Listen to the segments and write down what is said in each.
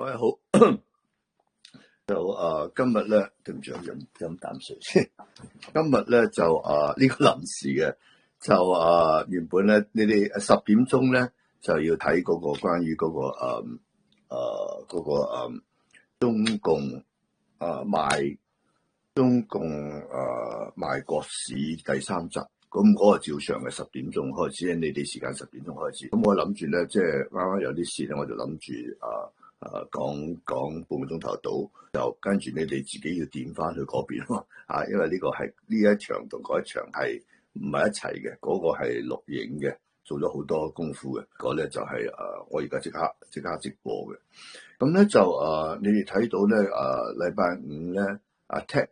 位好，就今日咧，對唔住，飲啖水先。今日咧就呢個臨時嘅，就原本咧你哋10點鐘咧就要睇嗰個關於嗰個中共賣國史第3集。咁嗰個照常嘅10點鐘開始，你哋時間10點鐘開始。咁我諗住咧，即係啱啱有啲事咧，我就諗住講半個鐘頭到，就跟住你哋自己要點翻去嗰邊咯。因為呢個係呢一場同嗰一場係唔係一齊嘅，嗰個係錄影嘅，做咗好多功夫嘅。嗰咧就係我而家即刻直播嘅。咁咧就你哋睇到咧禮拜五咧Ted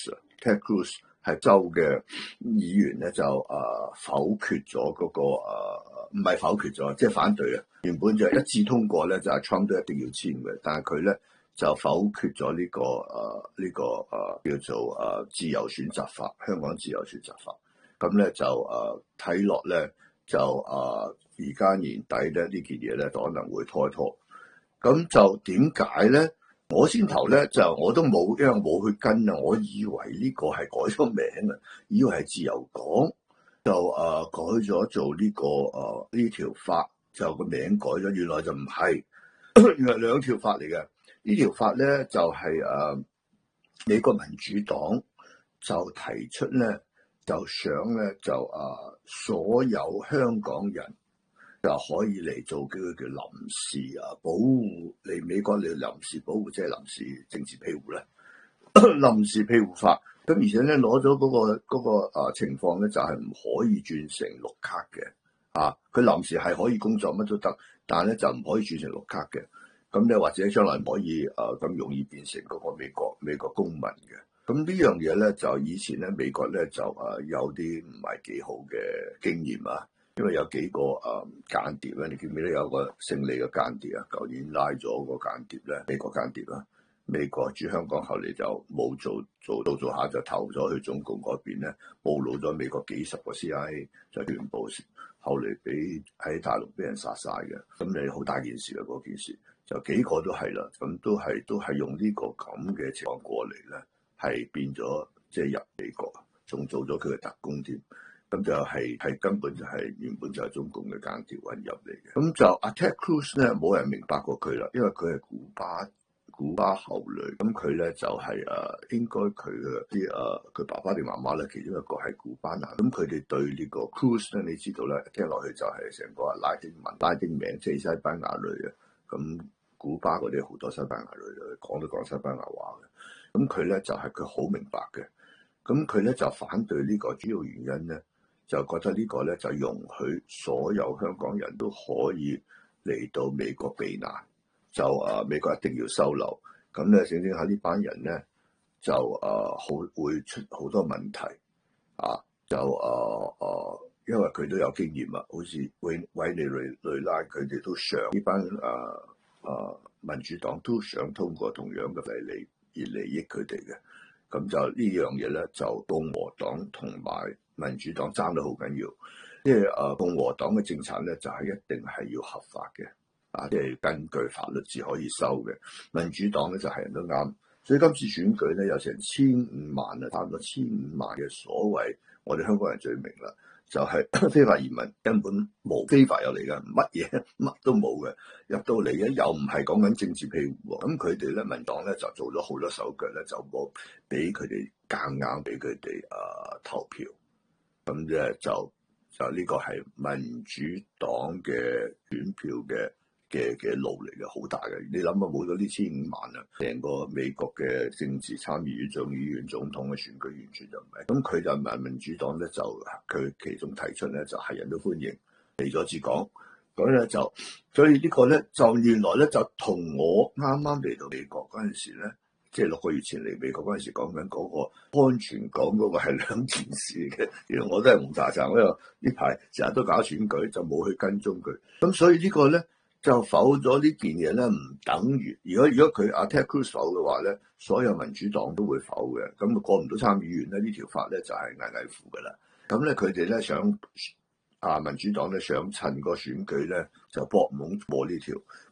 Cruz 係州嘅議員咧就否決咗嗰個唔係否決咗，即係反對啊！原本就一致通過咧，就係 Trump 都一定要簽嘅，但係佢咧就否決咗呢個叫做自由選擇法，香港自由選擇法。咁咧就睇落咧就而家年底咧呢件嘢咧可能會拖一拖。咁就點解咧？我先頭咧就我都冇，因為冇去跟啊，我以為呢個係改咗名啊，以為係自由黨就改咗做呢個呢條法，就個名改咗，原來就唔係，原來兩條法嚟嘅。呢條法咧就係美國民主黨就提出咧，就想咧就所有香港人就可以嚟做叫臨時保護，嚟美國嚟臨時保護，即係臨時政治庇護咧。臨時庇護法，咁而且咧攞咗嗰個情況咧，就係唔可以轉成綠卡嘅。佢臨時係可以工作乜都得，但係咧就唔可以轉成綠卡嘅。咁咧或者將來唔可以咁容易變成嗰個美國公民嘅。咁呢樣嘢咧就以前咧美國咧就有啲唔係幾好嘅經驗啊。因為有幾個間諜咧，你記唔記得有個姓李嘅間諜啊？舊年拉咗個間諜咧，美國間諜啦，美國駐香港後嚟就冇做下就投咗去中共嗰邊咧，暴露咗美國幾十個 CIA 就全部後嚟俾喺大陸俾人殺晒嘅。咁你好大件事啊！嗰件事就幾個都係啦，咁都係用呢個咁嘅情況過嚟咧，係變咗即係入美國，仲做咗佢嘅特工添。咁就係根本就係原本就係中共嘅間諜混入嚟嘅。咁就Ted Cruz咧，冇人明白過佢啦，因為佢係古巴後裔。咁佢咧就係應該佢嘅啲佢爸爸定媽媽咧，其中一個係古巴人。咁佢哋對呢個 Cruz 咧，你知道咧，聽落去就係成個拉丁名，即係西班牙裔嘅。咁古巴嗰啲好多西班牙裔嘅，講西班牙話嘅。咁佢咧就係佢好明白嘅。咁佢咧就反對呢個主要原因咧，就覺得呢個咧就容許所有香港人都可以嚟到美國避難，就美國一定要收留。咁咧整下呢班人咧就會出好多問題就因為佢都有經驗啊，好似委內瑞拉佢哋都想呢班民主黨都想通過同樣嘅利益佢哋嘅。咁就呢樣嘢咧，就共和黨同埋民主黨爭得好緊要。即係共和黨嘅政策咧，就係一定係要合法嘅，即係根據法律至可以收嘅。民主黨咧就係人都啱，所以今次選舉咧有成1,500萬啊，差唔多1,500萬嘅所謂我哋香港人最明啦，就係非法移民，根本冇非法入嚟嘅，乜都冇嘅，入到嚟咧又唔係講緊政治庇護。咁佢哋咧民黨咧就做咗好多手腳咧，就冇俾佢哋夾硬俾佢哋投票。咁咧就呢個係民主黨嘅選票嘅路嚟嘅，好大嘅。你諗下冇咗呢1,500萬啊，成個美國嘅政治參議院、眾議院、總統嘅選舉完全就唔係。咁佢就民主黨咧就佢其中提出咧就係人都歡迎嚟咗至講。咁咧就所以呢個咧就原來咧就同我啱啱嚟到美國嗰陣時咧，即係6個月前嚟美國嗰陣時講緊嗰個安全港嗰個係兩件事嘅。原來我都係蒙查查，因為呢排成日都搞選舉，就冇去跟蹤佢。咁所以呢個咧就否咗呢件嘢咧，唔等於如果佢Ted Cruz否嘅話咧，所有民主黨都會否嘅。咁過唔到參議院咧，呢條法咧就係危危乎㗎啦。咁咧佢哋咧想民主黨咧想趁個選舉咧就搏懵過呢條，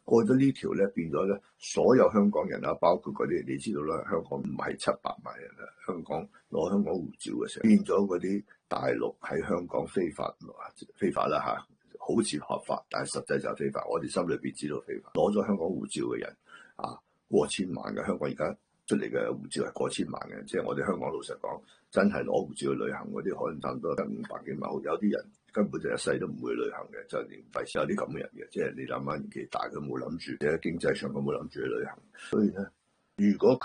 過咗呢條咧，變咗咧，所有香港人啊，包括嗰啲你知道啦，香港唔係700萬人啦，香港攞香港護照嘅時候，變咗嗰啲大陸喺香港非法啦嚇，好似合法，但係實際就係非法。我哋心裏邊知道非法，攞咗香港護照嘅人啊，過千萬嘅，香港而家出嚟嘅護照係過千萬嘅，即係我哋香港老實講，真係攞護照去旅行嗰啲，可能差唔多得500幾萬，有啲人根本就一世都唔會旅行嘅，就連費事有啲咁嘅人嘅，即係你諗下年紀大，佢冇諗住喺經濟上佢冇諗住去旅行，所以咧，如果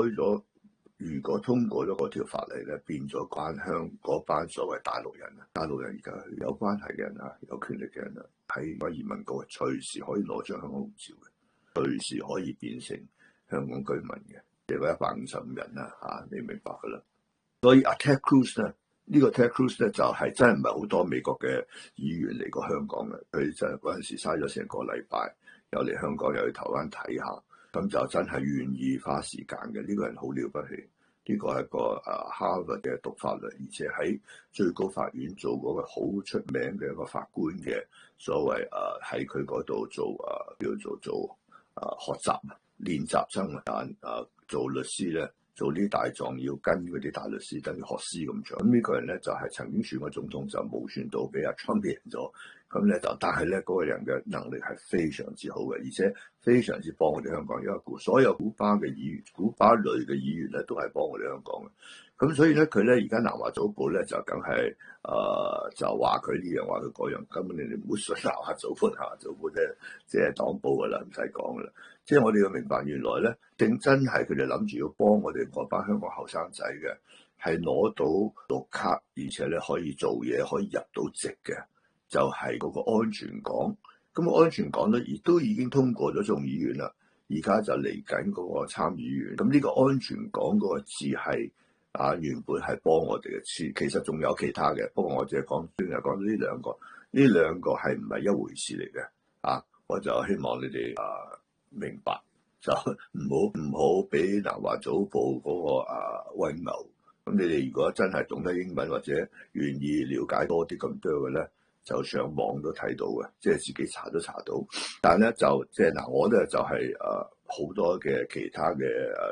通過咗嗰條法例咧，變咗關香嗰班所謂大陸人啊，大陸人而家有關係嘅人啊，有權力嘅人啊，喺個移民局隨時可以攞張香港護照嘅，隨時可以變成香港居民嘅。有155人啦嚇，你明白噶啦。所以阿 Ted Cruz 咧，呢個 Ted Cruz 咧就係真係唔係好多美國嘅議員嚟過香港嘅，佢就嗰陣時嘥咗成個禮拜，又嚟香港又去台灣睇下，咁就真係願意花時間嘅。呢個人好了不起，呢個係一個哈佛嘅讀法律，而且喺最高法院做嗰個好出名嘅一個法官嘅所謂喺佢嗰度做叫做學習練習生做律師咧，做呢啲大狀要跟嗰啲大律師等於學師咁長。咁呢個人咧就係曾經選過總統，就冇選到，俾阿 Trump 贏咗。咁咧就，但係咧嗰個人嘅能力係非常之好嘅，而且非常之幫我哋香港。因為所有古巴類嘅議員咧都係幫我哋香港嘅。咁所以咧佢咧而家南華早報咧就梗係就話佢呢樣話佢嗰樣，根本你哋唔好信南華早報，南華早報即係黨報噶啦，唔使講噶啦。即係我哋要明白，原來咧正真係佢哋諗住要幫我哋嗰班香港後生仔嘅，係攞到綠卡，而且咧可以做嘢，可以入到籍嘅，就係嗰個安全港。咁安全港咧亦都已經通過咗眾議院啦，而家就嚟緊嗰個參議院。咁呢個安全港嗰個字係原本係幫我哋嘅詞，其實仲有其他嘅，不過我淨係講到呢兩個，呢兩個係唔係一回事嚟嘅我就希望你哋明白，就唔好俾南華早報嗰個混淆。咁你哋如果真係懂得英文或者願意了解多啲咁多嘅咧，就上網都睇到嘅，即係自己查都查到。但係咧就即係我咧就係好多嘅其他嘅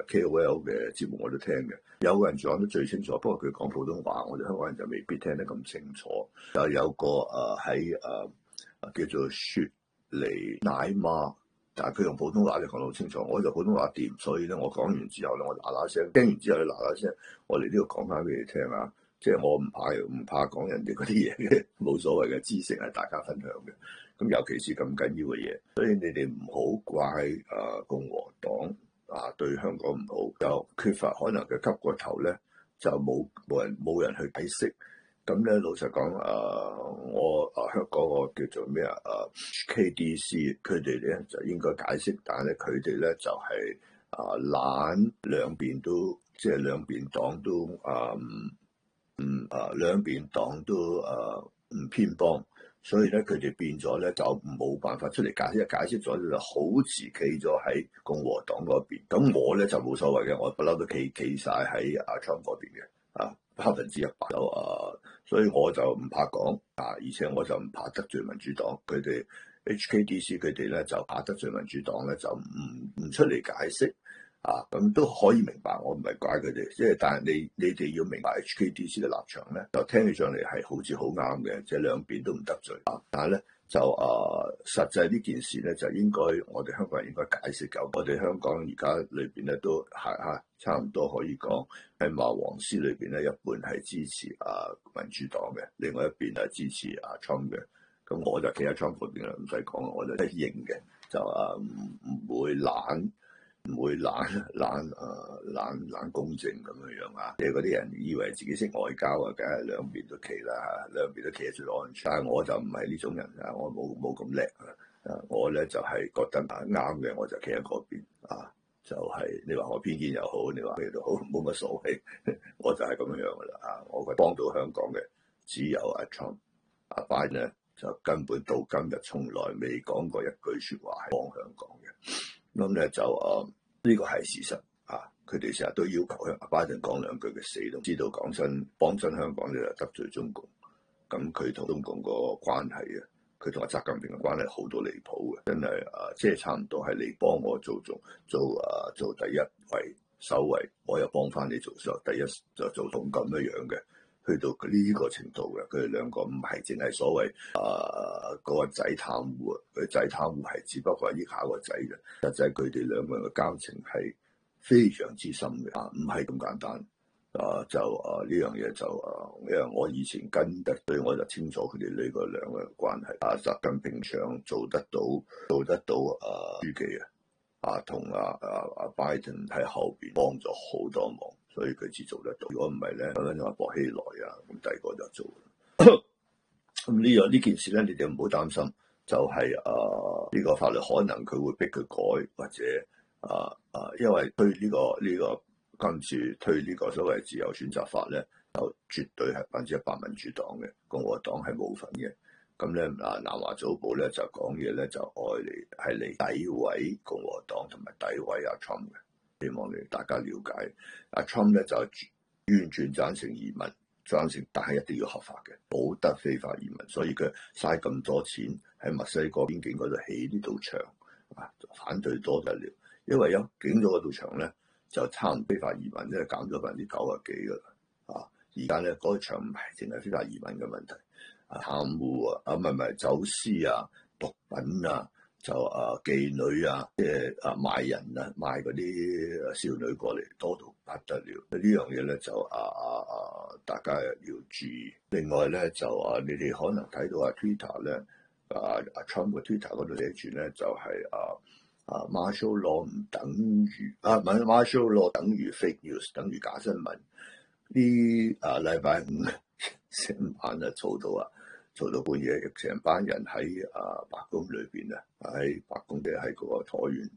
KOL 嘅節目我都聽嘅，有個人講得最清楚，不過佢講普通話，我哋香港人就未必聽得咁清楚。就有個喺叫做雪梨奶媽。但係佢用普通話就講得好清楚，我就普通話掂，所以咧我講完之後咧，我嗱嗱聲聽完之後咧嗱嗱聲，我哋呢度講翻俾你聽啊！即係我唔怕講人哋嗰啲嘢嘅，冇所謂嘅，知識係大家分享嘅。咁尤其是咁緊要嘅嘢，所以你哋唔好怪共和黨對香港唔好，就缺乏可能佢吸過頭咧，就冇人去解釋。咁咧，老實講，我香港個叫做咩KDC，佢哋咧就應該解釋，但係咧佢哋咧就係懶兩邊都，即係兩邊黨都兩邊黨都唔偏幫，所以咧佢哋變咗咧就冇辦法出嚟解釋，解釋咗就好似企咗喺共和黨嗰邊。咁我咧就冇所謂嘅，我不嬲都企晒喺阿 Trump 嗰邊嘅100%就所以我就唔怕講而且我就唔怕得罪民主黨。佢哋 HKDC 佢哋咧就怕得罪民主黨咧，就唔出嚟解釋咁都可以明白。我唔係怪佢哋，即係但係你哋要明白 HKDC 嘅立場咧，就聽起上嚟係好似好啱嘅，即係兩邊都唔得罪但係咧就實際呢件事咧就應該我哋香港人應該解釋夠。我哋香港而家裏邊咧都係差唔多可以講喺馬王師裏邊咧，一半係支持民主黨嘅，另外一邊係支持Trump 嘅。咁我就企喺 Trump 嗰邊啦，唔使講，我就認嘅，就唔會懶公正咁樣即係嗰啲人以為自己識外交梗係兩邊都企啦，兩邊都企得最安全。但係我就唔係呢種人我冇咁叻我咧就係覺得啱嘅，我就企喺嗰邊就係你話我偏見又好，你話咩都好，冇乜所謂。我就係咁樣噶啦我覺得幫到香港嘅只有Trump。Biden 咧就根本到今日從來未講過一句說話係幫香港嘅。咁咧就呢個係事實佢哋成日都要求Biden講兩句嘅死都知道，講真幫真香港你就得罪中共。咁佢同中共個關係佢同阿習近平嘅關係好到離譜嘅，真係即係差唔多係你幫我做第一位首位，我又幫翻你做第一就做到咁樣嘅，去到呢個程度嘅。佢哋兩個唔係淨係所謂嗰個仔貪污啊，佢仔貪污係只不過係依靠個仔嘅，實際佢哋兩個人嘅交情係非常之深嘅，唔係咁簡單。呢樣嘢因為我以前跟得，所以我就清楚佢哋呢個兩個人關係。習近平想做得到書記同拜登喺後邊幫咗好多忙，所以佢至做得到。如果唔係咧，咁話薄熙來咁第二個就做。咁呢件事咧，你哋唔好擔心，就係呢個法律可能佢會逼佢改，或者因為推呢個。今次推呢個所謂自由選擇法咧，就絕對係100%民主黨嘅，共和黨係冇份嘅。咁咧南華早報咧就講嘢咧就係嚟詆毀共和黨同埋詆毀阿 Trump 嘅。希望大家了解，阿 Trump 咧就完全贊成移民，贊成但係一定要合法嘅，冇得非法移民。所以佢嘥咁多錢喺墨西哥邊境嗰度起呢道牆反對多得了，因為有警咗嗰道牆咧。就差唔多非法移民咧，減咗90%幾噶啦，而家咧嗰場唔係淨係非法移民嘅問題，貪污唔係走私毒品妓女即係賣人賣嗰啲少女過嚟多到不得了。呢樣嘢咧就大家要注意。另外咧就你哋可能睇到Twitter 咧Trump 嘅 Twitter 嗰度寫住咧就係martial law 唔等於martial law 等於 fake news， 等於假新聞。呢禮拜五成晚嘈到半夜，成班人喺白宮裏邊喺白宮喺嗰個橢圓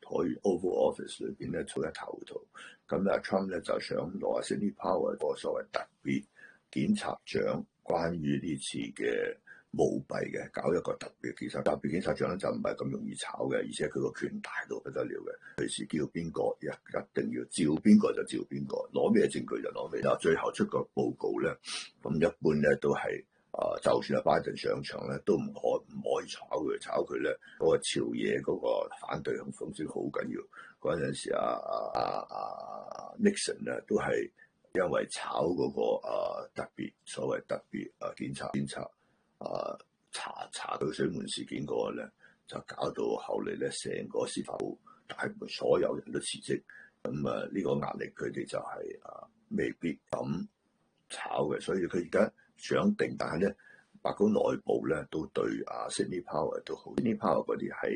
Oval Office 裏邊咧嘈一頭糊塗。咁Trump 咧就想攞Sidney Powell 個所謂特別檢察長，關於呢次嘅舞弊嘅，搞一個特別檢察長咧就唔係咁容易炒嘅，而且佢個權大到不得了嘅，隨時叫邊個一定要照邊個就照邊個，攞咩證據就攞咩。最後出個報告咧，咁一般咧都係就算拜登上場咧，都唔可以炒佢咧。嗰個朝野嗰個反對風聲好緊要。嗰陣時Nixon 咧都係因為炒嗰個所謂特別檢察。查到水門事件嗰個咧，就搞到後嚟咧，成個司法部大部分所有人都辭職。咁呢個壓力佢哋就係未必咁炒嘅，所以佢而家想定，但係咧白宮內部咧都對Sidney Powell 都好，Sidney Powell 嗰啲係